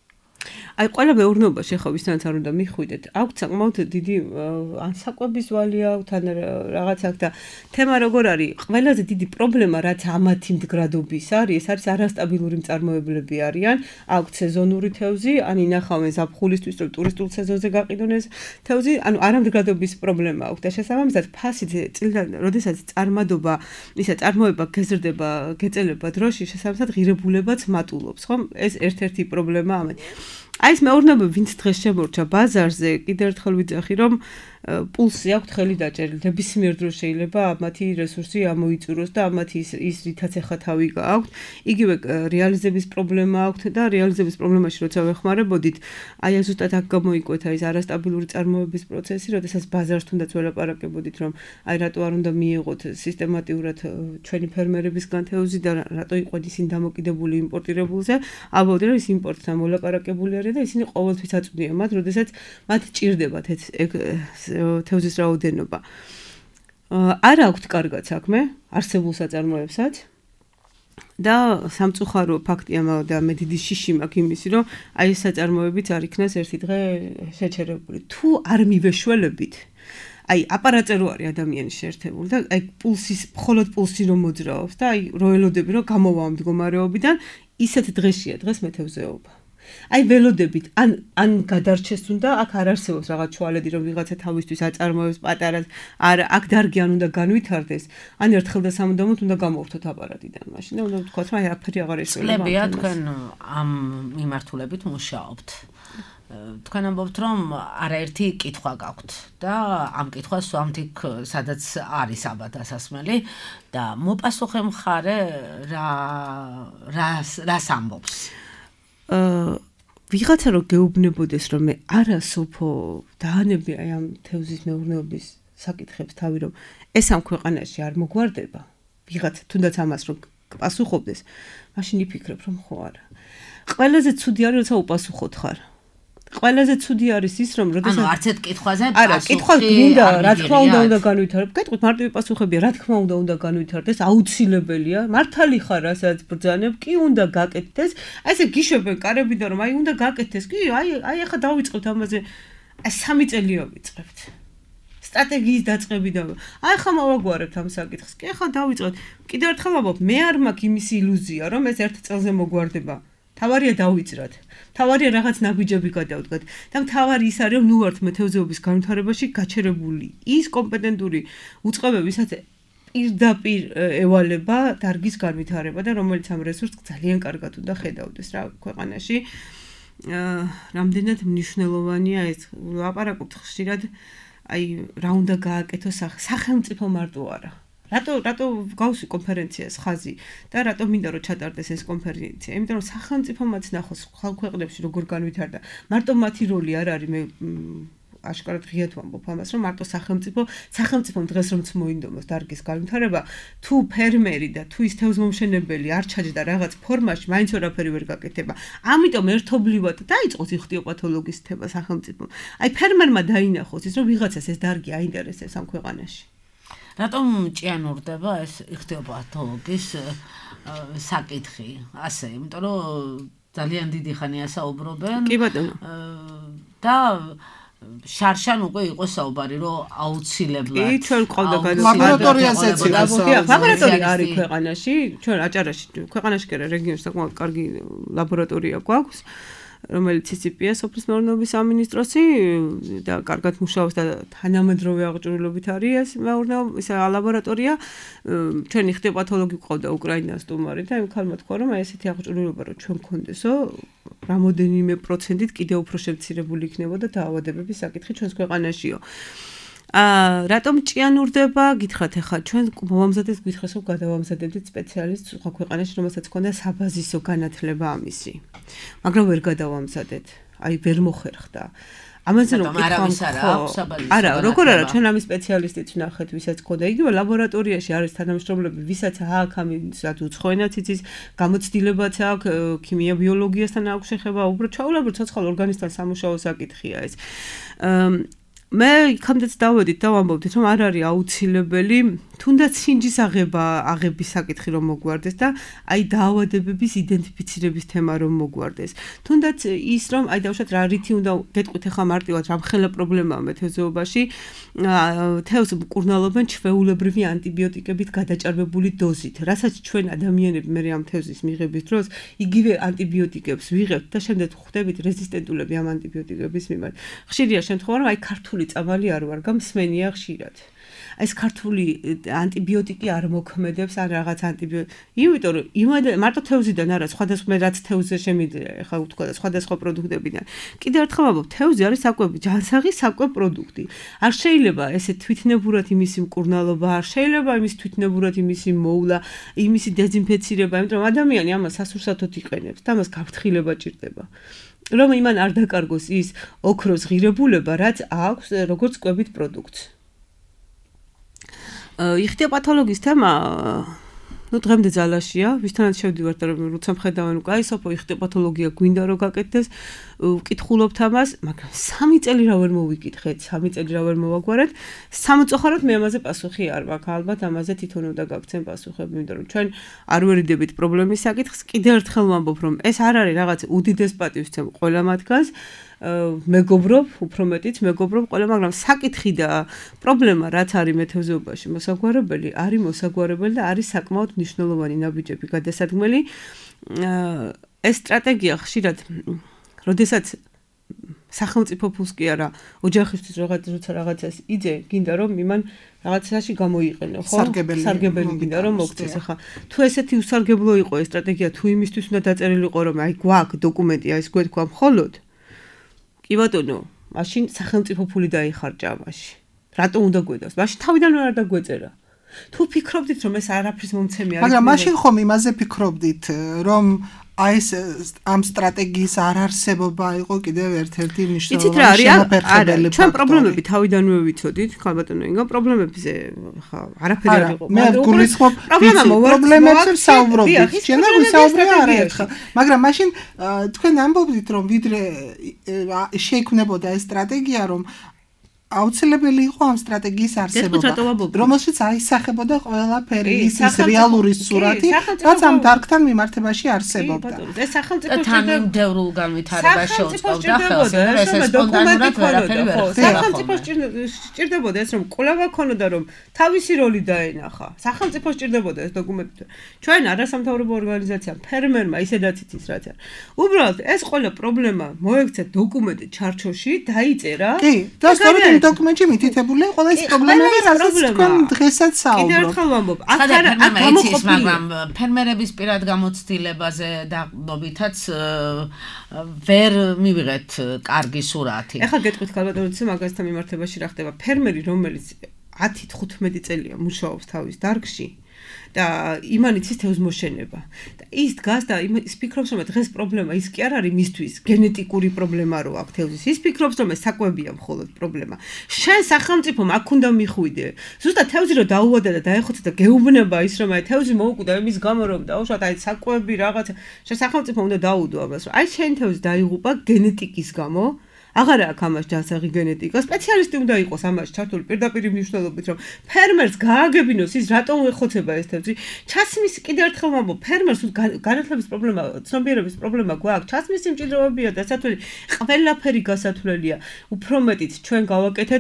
აი ყველა მეურნეობაში ხო ვისთანაც არ უნდა მიხვიდეთ. აქვთ საკმაოდ დიდი ან საკვების ვალი აქვთ ან რაღაც აქვს და თემა როგორ არის? ყველაზე დიდი პრობლემა რაც ამათი მდგრადობის არის, ეს არის არასტაბილური მწარმოებლები არიან. აქვთ სეზონური თევზი, ან ინახავენ ზაფხულისთვის, რომ ტურისტულ სეზონზე გაყიდონ ეს თევზი, ანუ არამდგრადობის პრობლემა აქვთ და შესაბამისად ფასი წილიდან, როდესაც წარმადობა, ისა წარმოება გეზრდება, გეწელება დროში, შესაბამისად ღირებულებაც მატულობს, ხო? ეს ერთ-ერთი პრობლემა ამათი. აი ეს მეურნეობები ვინც დღეს შემორჩა ბაზარზე კიდევ ერთხელ ვიძახი რომ პულსი აქვს ხელი დაჭერილი ნებისმიერ დროს შეიძლება მათი რესურსი ამოიწუროს და მათი ის ის რითაც ეხა თავი გააქვთ იგივე რეალიზების პრობლემა აქვთ და რეალიზების პრობლემაში როცა ვეხმარებოდით აი ზუსტად აქ გამოიკვეთა ის არასტაბილური წარმოების პროცესი როდესაც ბაზარს თუნდაც ველაპარაკებოდით რომ აი რატო არ უნდა მიიღოთ სისტემატიურად ჩვენი ფერმერებისგან თევზი და რატო იყვნენ ისინი დამოკიდებული იმპორტირებულზე ამბობდნენ რომ ის იმპორტთან მოლაპარაკებული არის და ისინი ყოველთვის აწვდიან მათ როდესაც მათ ჭირდებათ ეს თევზის რაოდენობა. არ აქვთ კარგად საქმე არსებულ საწარმოებსაც და სამწუხარო ფაქტია და მე დიდი შიში მაქვს იმისი რომ აი ეს საწარმოებიც არ იქნას ერთი დღე შეჩერებული. თუ არ მივეშველებით აი აპარატზე რო არის ადამიანის შეერთებული და აი პულსის მხოლოდ პულსი რომ მოძრაობს და აი რო ელოდები რომ გამოვა ამ მდგომარეობიდან ისეთ დღეშია დღეს მეთევზეობა. აი ველოდებით ან ან გადარჩეს თუნდა აქ არ არსებობს რაღაც ჩვალედი რომ ვიღაცა თავისთვის აწარმოებს პატარას არ აქ დარგი ან უნდა განვითარდეს ან ერთხელ და სამუდამოდ უნდა გამოვთოთ აპარატიდან მაშინ და უნდა ვთქვათ რომ აი აფერი აღარ ეშველება. წლებია თქვენ ამ მიმართულებით მუშაობთ. თქვენ ამბობთ რომ არაერთი კითხვა გაქვთ და ამ კითხვას სვამთ იქ სადაც არის აბა დასასმელი და მოპასუხე მხარე რა რას რას ამბობს? აა ვიღაცა რო გეუბნებოდეს რომ მე არა სოფო დაანები აი ამ თევზის მეურნეობის საკითხებს თავი რომ ეს ამ ქვეყანაში არ მოგვარდება ვიღაცა თუნდაც ამას რომ პასუხობდეს მაშინ იფიქრებ რომ ხო არა ყველაზე ცუდი არის როცა უპასუხოთ ხარ ყველაზე ცუდი არის ის რომ როდესაც ანუ არც ერთ კითხვაზე პასუხი არა კითხვა გინდა რა თქმა უნდა უნდა განვითარებ გეტყვით მარტივი პასუხებია რა თქმა უნდა უნდა განვითარდეს აუცილებელია მართალი ხარ რასაც ბრძანებ კი უნდა გაკეთდეს აი ესე გიშვებენ კარებიდან რომ აი უნდა გაკეთდეს კი აი აი ახლა დავიწყებთ ამაზე აი სამი წელია ვიწყებთ სტრატეგიის დაწყებიდან აი ახლა მოვაგვარებთ ამ საკითხს კი ახლა დავიწყებთ კიდევ ერთხელ ვამბობ მე არ მაქვს იმის ილუზია რომ ეს ერთ წელზე მოგვარდება თავარია დავიძრათ. თავარია რაღაც ნაბიჯები გადავდგათ და თავარი ის არის რომ ნუ ვართ მეთევზეობის განვითარებაში გაჩერებული. ის კომპეტენტური უწყებები ვისაც პირდაპირ ევალება დარგის განვითარება და რომელიც ამ რესურსს ძალიან კარგად უნდა ხედავდეს რა ქვეყანაში. აა რამდენად მნიშვნელოვანია ეს ლაპარაკობთ ხშირად აი რა უნდა გააკეთოს სახელმწიფო მარტო არა. რატო რატო გავსვი კონფერენციას ხაზი და რატო მინდა რომ ჩატარდეს ეს კონფერენცია? იმიტომ რომ სახელმწიფომაც ნახოს ხალხ ქვეყნებში როგორ განვითარდა. მარტო მათი როლი არ არის მე აშკარად ღიად ვამბობ ამას რომ მარტო სახელმწიფო სახელმწიფომ დღეს რომც მოინდომოს დარგის განვითარება თუ ფერმერი და თუ ის თევზმომშენებელი არ ჩაჯდა რაღაც ფორმაში მაინც ვერაფერი ვერ გაკეთება. ამიტომ ერთობლივად დაიწყოს იხტიოპათოლოგიის თემა სახელმწიფომ. აი ფერმერმა დაინახოს ის რომ ვიღაცას ეს დარგი აინტერესებს ამ ქვეყანაში. რატომ ჭიანურდება ეს იხტიოპათოლოგიის საკითხი? ასე, იმიტომ რომ ძალიან დიდი ხანია საუბრობენ. კი ბატონო. და შარშან უკვე იყო საუბარი რომ აუცილებლად კი ჩვენ ყავდა ლაბორატორიაზე ეცემა. ლაბორატორია არის ქვეყანაში, ჩვენ აჭარაში, ქვეყანაში კი რეგიონში საკმაოდ კარგი ლაბორატორია გვაქვს. რომელიც იცი პი ეს სოფლის მეურნეობის სამინისტროსი და კარგად მუშაობს და თანამედროვე აღჭურვილობით არის ეს მეურნეობა ეს ლაბორატორია ჩვენი იხტიოპათოლოგი ყავდა უკრაინას სტუმარი და იმ ხალხმა თქვა რომ აი ესეთი აღჭურვილობა რომ ჩვენ გქონდესო რამოდენიმე პროცენტით კიდევ უფრო შემცირებული იქნებოდა დაავადებების საკითხი ჩვენს ქვეყანაშიო. აა რატომ ჭიანურდება? გითხრათ ახლა ჩვენ მომამზადებს გითხრას რომ გადავამზადებდით სპეციალისტს სხვა ქვეყანაში რომელსაც ჰქონდა საბაზისო განათლება ამისი. მაგრამ ვერ გადავამზადეთ. აი ვერ მოხერხდა. ამაზე რომ კითხავ არა, როგორ არა ჩვენ ამის სპეციალისტიც ვნახეთ, ვისაც ჰქონდა იგივე ლაბორატორიაში არის თანამშრომლები, ვისაც აქვს ამისაც უცხოენაც იცის, გამოცდილებაც აქვს, ქიმია ბიოლოგიასთან აქვს შეხება, უბრალოდ ჩაულებრ ცოცხალ ორგანიზმთან სამუშაო საკითხია ეს. მე იქამდეც დავედით და ვამბობდით რომ არ არის აუცილებელი თუნდაც სინჯის აღება აღების საკითხი რომ მოგვარდეს და აი დაავადებების იდენტიფიცირების თემა რომ მოგვარდეს თუნდაც ის რომ აი დავუშვათ რა რითი უნდა გეტყვით ახლა მარტივად რამხელა პრობლემაა მეთევზეობაში თევზს მკურნალობენ ჩვეულებრივი ანტიბიოტიკებით გადაჭარბებული დოზით რასაც ჩვენ ადამიანები მე ამ თევზის მიღების დროს იგივე ანტიბიოტიკებს ვიღებთ და შემდეგ ხვდებით რეზისტენტულები ამ ანტიბიოტიკების მიმართ ხშირია შემთხვევა რომ აი ქართული წამალი არ ვარ გამსმენია ხშირად ეს ქართული ანტიბიოტიკი არ მოქმედებს ან რაღაც ანტიბიოტიკი. იმიტომ რომ იმად მარტო თევზიდან არა, სხვადასხვა რაც თევზზე შემიძლია, ხა ვთქვა და სხვადასხვა პროდუქტებიდან. კიდევ ერთხელ ვამბობ, თევზი არის საკვები, ჯანსაღი საკვე პროდუქტი. არ შეიძლება ესე თვითნებურად იმისი მკურნალობა, არ შეიძლება იმის თვითნებურად იმისი მოვლა, იმისი დეზინფექცირება, იმიტომ რომ ადამიანი ამას სასურსათოდ იყენებს და ამას გაფრთხილება ჭირდება. რომ იმან არ დაკარგოს ის ოქროს ღირებულება, რაც აქვს როგორც კვებით პროდუქტს. იხტიოპათოლოგიის თემა ну დღემდე ძალაშია ვისთანაც შევდივართ და როცა მხედავენ უკვე აი სოფო იხტიოპათოლოგია გვინდა რომ გაკეთდეს ვკითხულობთ ამას მაგრამ სამი წელი რა ვერ მოვიკითხეთ სამი წელი რა ვერ მოვაგვარეთ სამწუხაროდ მე ამაზე პასუხი არ მაქვს ალბათ ამაზე თვითონ უნდა გაგცენ პასუხები იმიტომ რომ ჩვენ არ ვერიდებით პრობლემის საკითხს კიდევ ერთხელ ვამბობ რომ ეს არ არის რაღაც უდიდეს პატივს ცემ ყველა მათგანს მეგობრობ, უფრო მეტიც მეგობრობ ყველა, მაგრამ საკითხი და პრობლემა რაც არის მეთევზეობაში მოსაგვარებელი, არის მოსაგვარებელი და არის საკმაოდ მნიშვნელოვანი ნაბიჯები გადასადგმელი. ეს სტრატეგია ხშირად როდესაც სახელმწიფო ფულს კი არა, ოჯახისთვის რაღაც როცა რაღაცას იძე, გინდა რომ იმან რაღაცაში გამოიყენო, ხო? სარგებელი გინდა რომ მოგცეს. ახლა თუ ესეთი უსარგებლო იყო ეს სტრატეგია, თუ იმისთვის უნდა დაწერილიყო რომ აი გვაქვს დოკუმენტი, აი ეს გვეთქვა მხოლოდ კი ბატონო, მაშინ სახელმწიფო ფული დაიხარჯა ამაში. რატო უნდა გვედავს? მაშინ თავიდანვე არ დაგვეწერა. თუ ფიქრობდით რომ ეს არაფრის მომცემი არის, მაგრამ მაშინ ხომ იმაზე ფიქრობდით, რომ აი ეს ამ სტრატეგიის არარსებობა იყო კიდევ ერთ-ერთი მნიშვნელოვანი შეფერხებელი ფაქტორი. ჩვენ პრობლემები თავიდანვე ვიცოდით, ხალბატონო ინგა, პრობლემებზე ხა არაფერი არ იყო. მე გულისხმობ პრობლემებზე საუბრობდით. ჩვენ ვისაუბრეთ არაერთხელ, მაგრამ მაშინ თქვენ ამბობდით რომ ვიდრე შეიქმნებოდა ეს სტრატეგია, რომ აუცილებელი იყო ამ სტრატეგიის არსებობა, რომელშიც აისახებოდა ყველაფერი ის რეალური სურათი, რაც ამ დარგთან მიმართებაში არსებობდა. ეს სახელმწიფო თანამდებრულ განვითარებას შეუწყობდა ხელს, ეს სპონტანურად ვერაფერი ვერ ხდება. სახელმწიფო სჭირდებოდა ეს რომ კვლევა ქონოდა რომ თავისი როლი დაენახა. სახელმწიფო სჭირდებოდა ეს დოკუმენტი. ჩვენ არასამთავრობო ორგანიზაციამ ფერმერმა ისედაც იცის რაც არის. უბრალოდ ეს ყველა პრობლემა მოექცა დოკუმენტი ჩარჩოში, დაიწერა. კი, და სწორედ დოკუმენტში მითითებულია ყველა ეს პრობლემები, რასაც თქვენ დღესაც საუბრობთ. კიდევ ერთხელ ვამბობ, აქ არ გამოყოფილი, მაგრამ ფერმერების პირად გამოცდილებაზე დაყნობითაც ვერ მივიღეთ კარგი სურათი. ეხლა გეტყვით ქალბატონო, მაგასთან მიმართებაში რა ხდება? ფერმერი, რომელიც ათი თხუთმეტი წელია მუშაობს თავის დარგში და იმან იცის თევზ მოშენება. და ის დგას და ის ფიქრობს, რომ დღეს პრობლემა ის კი არ არის მისთვის გენეტიკური პრობლემა რო აქვს თევზის. ის ფიქრობს, რომ ეს საკვებია მხოლოდ პრობლემა. შენ სახელმწიფომ აქ უნდა მიხვიდე. ზუსტად თევზი რო დაუვადა და დაეხოცა და გეუბნება ის, რომ აი თევზი მოუკვდა იმის გამო, რომ დაუშვათ აი საკვები რაღაცა. შენ სახელმწიფო უნდა დაუდო ამას, რომ აი შენ თევზი დაიღუპა გენეტიკის გამო. აღარ აქვს ამას ჯანსაღი გენეტიკა, სპეციალისტი უნდა იყოს ამას ჩართული პირდაპირ მნიშვნელობით, რომ ფერმერს გააგებინოს ის რატომ ეხოცება ეს თევზი. ჩასმის კიდევ ერთხელ ვამბობ, ფერმერს განათლების პრობლემა, ცნობიერების პრობლემა გვაქვს, ჩასმის სიმჭიდროვებია და სათვლელი ყველაფერი გასათვლელია. უფრო მეტიც ჩვენ გავაკეთეთ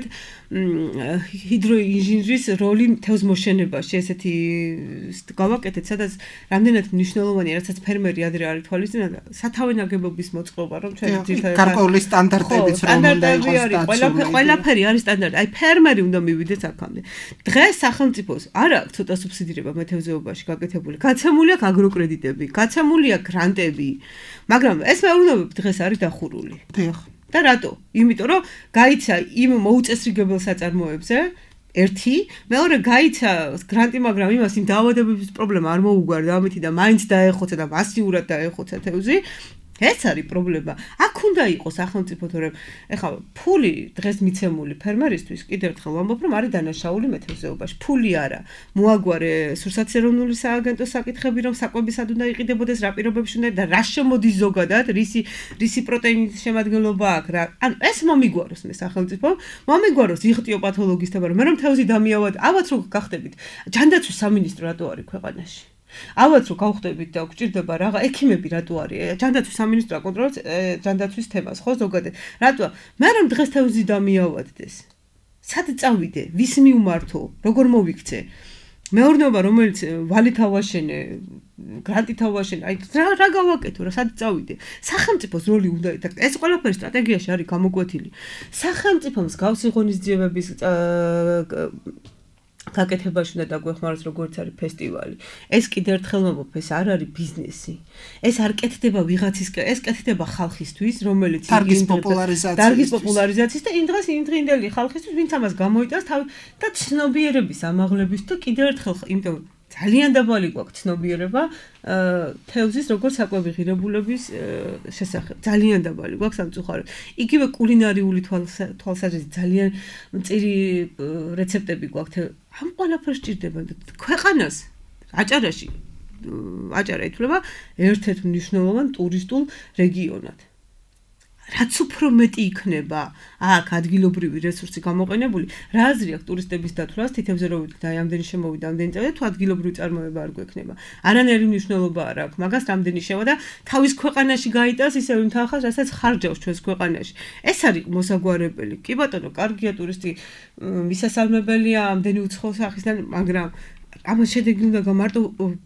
ჰიდროინჟინრის როლი თევზ მოშენებაში, ესეთი გავაკეთეთ, სადაც რამდენად მნიშვნელოვანია, რასაც ფერმერი ადრე არ ითვალისწინა, სათავე ნაგებობის მოწყობა, რომ ჩვენ ძირითადად გარკვეული სტანდარტები ყველაფერი არის სტანდარტი. აი ფერმერი უნდა მივიდეს აქამდე. დღეს სახელმწიფოს არ აქვს ცოტა სუბსიდირება მეთევზეობაში გაკეთებული. გაცემული აქვს აგროკრედიტები, გაცემული აქვს გრანტები, მაგრამ ეს მეურნეობები დღეს არის დახურული. დიახ. და რატო? იმიტომ რომ გაიცა იმ მოუწესრიგებელ საწარმოებზე ერთი, მეორე გაიცა გრანტი, მაგრამ იმას იმ დაავადებების პრობლემა არ მოუგვარდა ამითი და მაინც დაეხოცა და მასიურად დაეხოცა თევზი. ეს არის პრობლემა. აქ უნდა იყოს სახელმწიფო, თორემ ეხლა ფული დღეს მიცემული ფერმერისთვის, კიდევ ერთხელ ვამბობ, რომ არის დანაშაული მეთევზეობაში. ფული არა. მოაგვარე სურსათის ეროვნული სააგენტოს საკითხები, რომ საკვები სად უნდა იყიდებოდეს, რა პირობებში უნდა და რა შემოდის ზოგადად, რისი რისი პროტეინის შემადგენლობა აქვს რა. ანუ ეს მომიგვაროს მე სახელმწიფო, მომიგვაროს იღტიო პათოლოგისტებმა, რომ მე რომ თევზი დამიავად, ალბათ რო გახდებით. ჯანდაცვის სამინისტრო რატო არის ქვეყანაში? ალბათ რო გავხდებით და გვჭირდება რაღა ექიმები რატო არის? ჯანდაცვის სამინისტრო აკონტროლებს ჯანდაცვის თემას, ხო ზოგადად. რატო? მე რომ დღეს თევზი დამიავადდეს. სად წავიდე? ვის მიუმართო? როგორ მოვიქცე? მეურნეობა რომელიც ვალით ავაშენე, გრანტით ავაშენე, აი რა რა გავაკეთო, რა სად წავიდე? სახელმწიფოს როლი უნდა ითქვა. ეს ყველაფერი სტრატეგიაში არის გამოკვეთილი. სახელმწიფო მსგავსი ღონისძიებების გაკეთებაში უნდა დაგვეხმაროს როგორც არის ფესტივალი. ეს კიდევ ერთხელ ვამბობ, ეს არ არის ბიზნესი. ეს არ კეთდება ვიღაცის, ეს კეთდება ხალხისთვის, რომელიც დარგის პოპულარიზაციის დარგის პოპულარიზაციის და იმ დღეს იმდრინდელი ხალხისთვის, ვინც ამას გამოიტანს თავი და ცნობიერების ამაღლების და კიდევ ერთხელ, იმიტომ ძალიან დაბალი გვაქვს ცნობიერება თევზის როგორც საკვები ღირებულების შესახებ. ძალიან დაბალი გვაქვს სამწუხაროდ. იგივე კულინარიული თვალსაზრისით ძალიან მწირი რეცეპტები გვაქვს. ამ ყველაფერს სჭირდება ქვეყანას აჭარაში. აჭარა ითვლება ერთ-ერთ მნიშვნელოვან ტურისტულ რეგიონად. რაც უფრო მეტი იქნება აქ ადგილობრივი რესურსი გამოყენებული, რა აზრი აქვს ტურისტების დათვლას, თითებზე რომ ვიტყვით, აი ამდენი შემოვიდა, ამდენი წავიდა, თუ ადგილობრივი წარმოება არ გვექნება. არანაირი მნიშვნელობა არ აქვს, მაგას რამდენი შევა და თავის ქვეყანაში გაიტანს ისევ იმ თანხას, რასაც ხარჯავს ჩვენს ქვეყანაში. ეს არის მოსაგვარებელი. კი ბატონო, კარგია ტურისტი, მისასალმებელია ამდენი უცხო სახისგან, მაგრამ ამას შედეგი უნდა გამარტო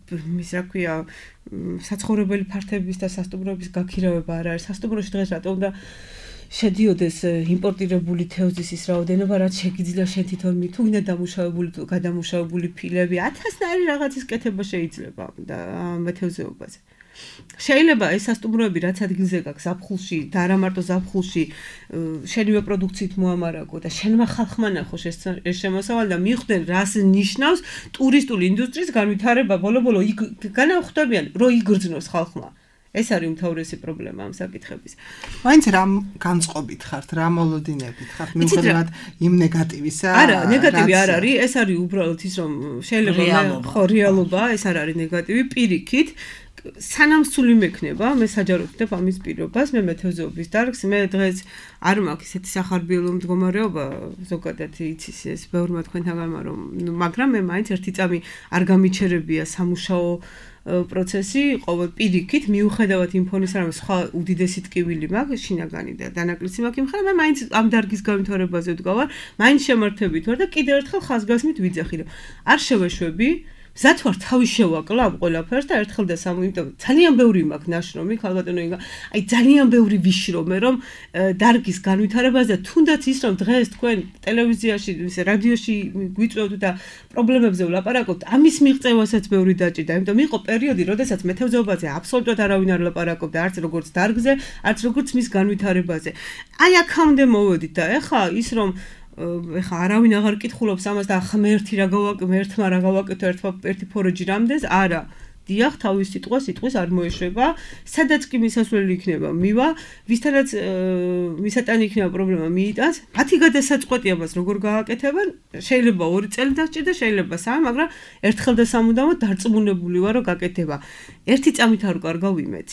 ის რა ქვია საცხოვრებელი ფართების და სასტუმროების გაქირავება არ არის. სასტუმროში დღეს რატო უნდა შედიოდეს იმპორტირებული თევზის ის რაოდენობა, რაც შეგიძლია შენ თვითონ მი თუ გინდა დამუშავებული თუ გადამუშავებული ფილები, ათასნაირი რაღაცის კეთება შეიძლება და მეთევზეობაზე. შეიძლება ეს სასტუმროები რაც ადგილზე გაქვს ზაფხულში და არა მარტო ზაფხულში შენივე პროდუქციით მოამარაგო და შენმა ხალხმა ნახოს ეს შემოსავალი და მიხვდნენ რას ნიშნავს ტურისტული ინდუსტრიის განვითარება ბოლო-ბოლო იქ განახვდებიან რომ იგრძნოს ხალხმა. ეს არის უმთავრესი პრობლემა ამ საკითხების. მაინც რამ განწყობით ხართ, რა მოლოდინებით ხართ, მიუხედავად იმ ნეგატივისა? არა, ნეგატივი არ არის, ეს არის უბრალოდ ის რომ შეიძლება ხო რეალობა, ეს არ არის ნეგატივი, პირიქით სანამ სული მექნება, მე საჯაროდ ვდებ ამის პირობას, მე მეთევზეობის დარგს, მე დღეს არ მაქვს ისეთი სახარბიელო მდგომარეობა, ზოგადად იცის ეს ბევრმა თქვენთანგანმა რომ, მაგრამ მე მაინც ერთი წამი არ გამიჩერებია სამუშაო პროცესი, ყოველ პირიქით, მიუხედავად იმ ფონისა, რომ სხვა უდიდესი ტკივილი მაქვს, შინაგანი და დანაკლისი მაქვს იმ ხარ, მე მაინც ამ დარგის განვითარებაზე ვდგავარ, მაინც შემართებით ვარ და კიდევ ერთხელ ხაზგასმით ვიძახი, რომ არ შევეშვები მზად ვარ თავის შევაკლავ ყველაფერს და ერთხელ და სამ იმიტომ ძალიან ბევრი მაქვს ნაშრომი ქალბატონო იგა აი ძალიან ბევრი ვიშრომე რომ დარგის განვითარებაზე თუნდაც ის რომ დღეს თქვენ ტელევიზიაში ისე რადიოში გვიწვევთ და პრობლემებზე ვლაპარაკობთ ამის მიღწევასაც ბევრი დაჭირდა იმიტომ იყო პერიოდი როდესაც მეთევზეობაზე აბსოლუტურად არავინ არ ლაპარაკობდა არც როგორც დარგზე არც როგორც მის განვითარებაზე აი აქამდე მოვედით და ეხა ის რომ ეხა არავინ აღარ კითხულობს ამას და ღმერთი რა გავაკეთე, რა გავაკეთე ერთმა ერთი ფორეჯი რამდენს? არა. დიახ, თავის სიტყვა სიტყვის არ მოეშვება. სადაც კი მისასვლელი იქნება, მივა, ვისთანაც მისატანი იქნება პრობლემა მიიტანს. მათი გადასაწყვეტი ამას როგორ გააკეთებენ? შეიძლება ორი წელი დასჭირდა, შეიძლება სამი, მაგრამ ერთხელ და სამუდამოდ დარწმუნებული ვარ, რომ გაკეთება. ერთი წამით არ ვკარგავ იმედს.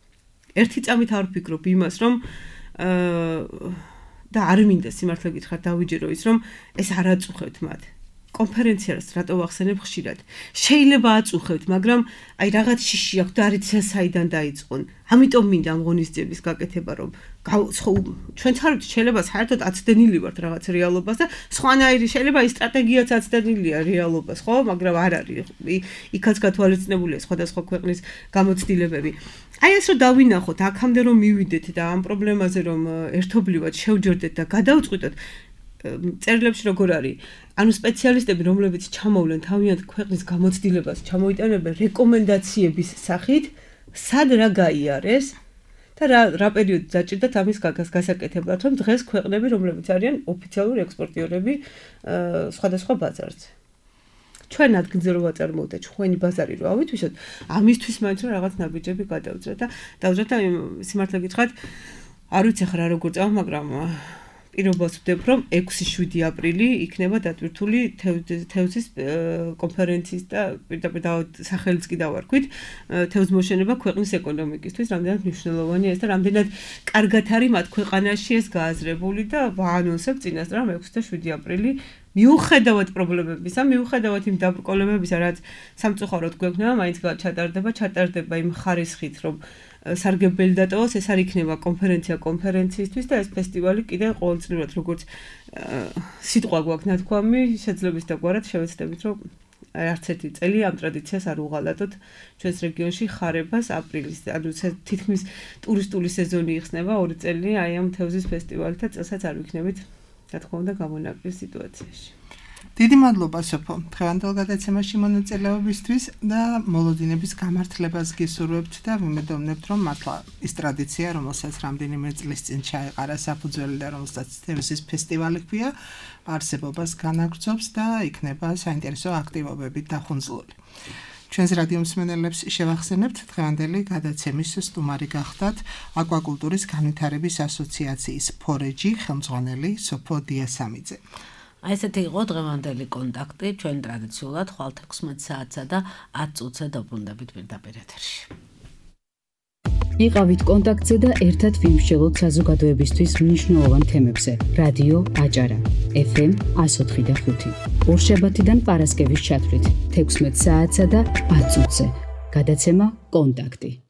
ერთი წამით არ ვფიქრობ იმას, რომ აა და არ მინდა სიმართლე გითხრათ დავიჯერო ის რომ ეს არ აწუხებთ მათ კონფერენციას რატო ვახსენებ ხშირად შეიძლება აწუხებთ მაგრამ აი რაღაც შიში აქვს და არ იციან საიდან დაიწყონ ამიტომ მინდა ამ ღონისძიების გაკეთება რომ ჩვენც არ ვიცით შეიძლება საერთოდ აცდენილი ვართ რაღაც რეალობას და სხვანაირი შეიძლება ის სტრატეგიაც აცდენილია რეალობას ხო მაგრამ არ არის იქაც გათვალისწინებულია სხვადასხვა ქვეყნის გამოცდილებები აი ეს რომ დავინახოთ აქამდე რომ მივიდეთ და ამ პრობლემაზე რომ ერთობლივად შევჯერდეთ და გადავწყვიტოთ წერილებში როგორ არის ანუ სპეციალისტები რომლებიც ჩამოვლენ თავიანთ ქვეყნის გამოცდილებას ჩამოიტანებენ რეკომენდაციების სახით სად რა გაიარეს და რა რა პერიოდი დაჭირდათ ამის გასაკეთებლად რომ დღეს ქვეყნები რომლებიც არიან ოფიციალური ექსპორტიორები სხვადასხვა ბაზარზე ჩვენ ადგილზე რო ვაწარმოოთ და ჩვენი ბაზარი რო ავითვისოთ ამისთვის მაინც რომ რაღაც ნაბიჯები გადავწრეთ და დავძრეთ და სიმართლე გითხრათ არ ვიცი ხარ რა როგორ წავა მაგრამ პირობას ვდებ რომ ექვსი შვიდი აპრილი იქნება დატვირთული თევზის კონფერენციის და პირდაპირ სახელიც კი დავარქვით თევზმოშენება ქვეყნის ეკონომიკისთვის რამდენად მნიშვნელოვანია ეს და რამდენად კარგად არის მათ ქვეყანაში ეს გააზრებული და ვაანონსებ წინასწარ რომ ექვსი და შვიდი აპრილი მიუხედავად პრობლემებისა, მიუხედავად იმ დაბრკოლებებისა, რაც სამწუხაროდ გვექნება, მაინც ჩატარდება, ჩატარდება იმ ხარისხით, რომ სარგებელი დატოვოს, ეს არ იქნება კონფერენცია კონფერენციისთვის და ეს ფესტივალი კიდე ყოველწლიურად როგორც სიტყვა გვაქვს ნათქვამი, შეძლებს და გვარად შევეცდებით, რომ არც ერთი წელი ამ ტრადიციას არ უღალატოთ ჩვენს რეგიონში ხარებას აპრილის, ანუ თითქმის ტურისტული სეზონი იხსნება ორი წელი აი ამ თევზის ფესტივალით და წელსაც არ ვიქნებით რა თქმა უნდა გამონაკლისს სიტუაციაში. დიდი მადლობა სოფო, დღევანდელ გადაცემაში მონაწილეობისთვის და მოლოდინების გამართლებას გისურვებთ და ვიმედოვნებთ, რომ მართლა ის ტრადიცია, რომელსაც რამდენიმე წლის წინ ჩაეყარა საფუძველი და რომელსაც თევზის ფესტივალი ჰქვია, არსებობას განაგრძობს და იქნება საინტერესო აქტივობებით დახუნძლული. ჩვენს რადიო მსმენელებს შევახსენებთ დღევანდელი გადაცემის სტუმარი გახდათ აკვაკულტურის განვითარების ასოციაციის ფორეჯი ხელმძღვანელი სოფო დიასამიძე. აი ესეთი იყო დღევანდელი კონტაქტი ჩვენ ტრადიციულად ხვალ თექვსმეტ საათსა და ათ წუთზე დაბრუნდებით პირდაპირ ეთერში. იყავით კონტაქტზე და ერთად ვიმსჯელოთ საზოგადოებისთვის მნიშვნელოვან თემებზე. რადიო აჭარა, ეფ ემ εκατო ოთხი და ხუთი. ორშაბათიდან პარასკევის ჩათვლით, თექვსმეტ საათსა და ათ წუთზე. გადაცემა კონტაქტი.